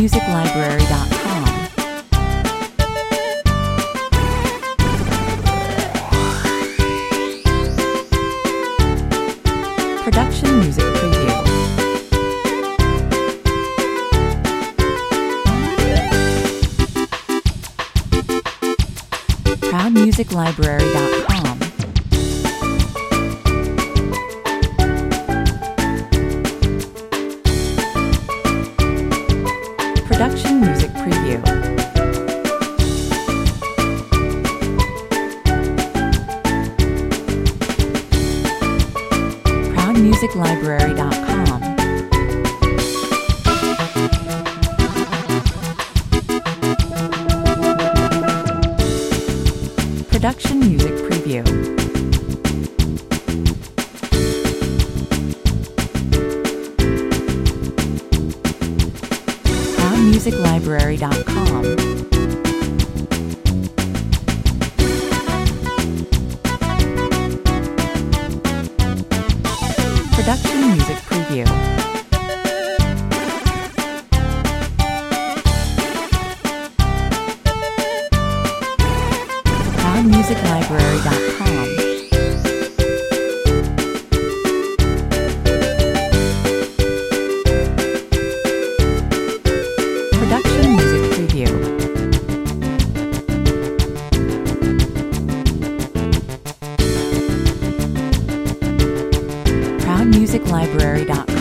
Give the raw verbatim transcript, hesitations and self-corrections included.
music library dot com. Production Music Preview. proud music library dot com. Production Music Preview. proud music library dot com. Production Music Preview. proud music library dot com. Production Music Preview. proud music library dot com. Production Music Preview. proud music library dot com.